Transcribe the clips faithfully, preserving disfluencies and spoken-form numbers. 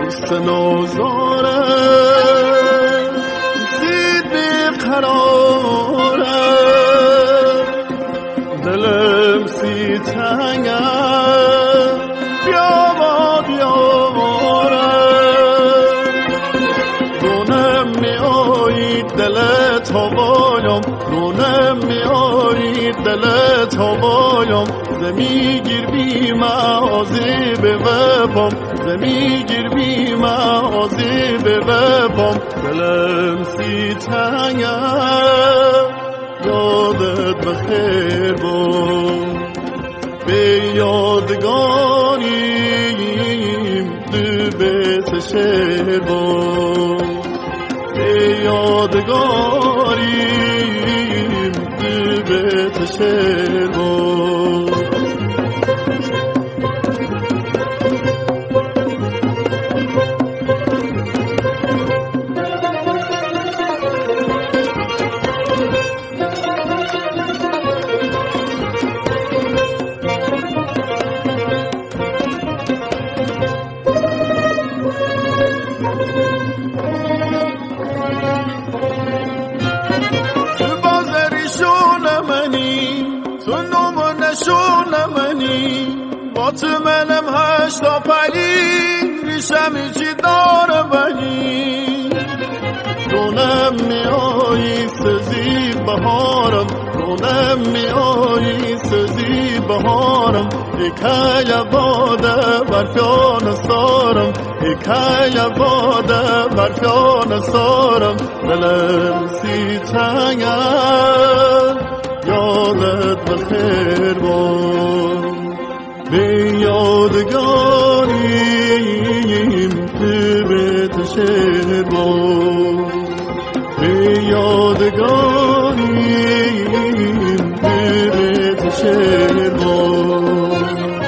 دوست نازاره زید بیقراره دلم سی تنگه بیا با بیاره رونم می آیید دلت هوایم رونم می آیید دلت هوایم زمی گیر بی معازی به وبام زمی گیر بی معازی به وبام دلم سی تنگه یادت بخیر بام به یادگاریم دو بیت شعر بام به یادگاریم دو بیت شعر بام تو منم هشتا پلی ریشم چی داره بلی رونم می آیی سزی بهارم رونم می آیی سزی بهارم اکای باده برفیان سارم اکای باده برفیان سارم دلم سی تنگه یادت بخیر باد به یادگاریم که بیت شعر باد به یادگاریم که بیت شعر باد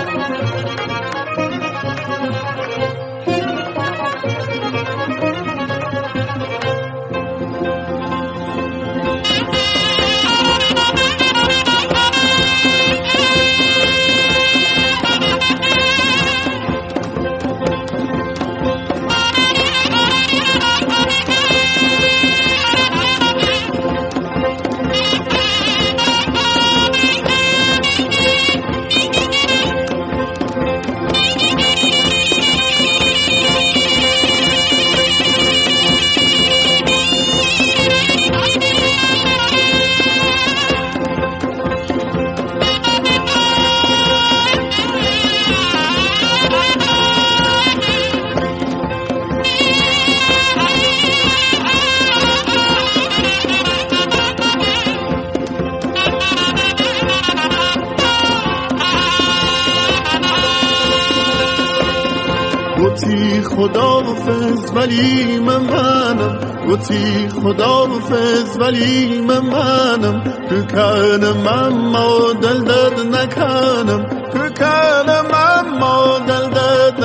گوتی خداحافظ ولی من منم گوتی خداحافظ ولی من منم که کنم اما دل دد نکنم که کنم اما دل دد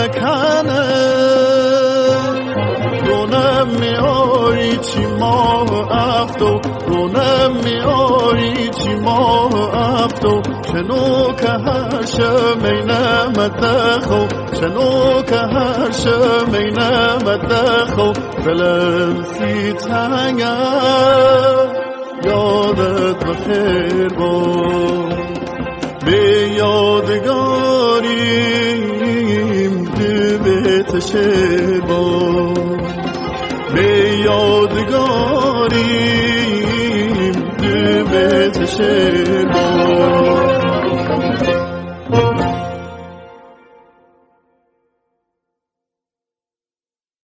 نکنم رونم می آری چی ماه افتو رونم می آری چی ماه افتو شنو که هر شمی نمت دخو شنو که هر شمی نمت دخو دلم سی تنگه یادت بخیر باد به یادگاریم دو بیت شعر باد به یادگاریم دو بیت شعر باد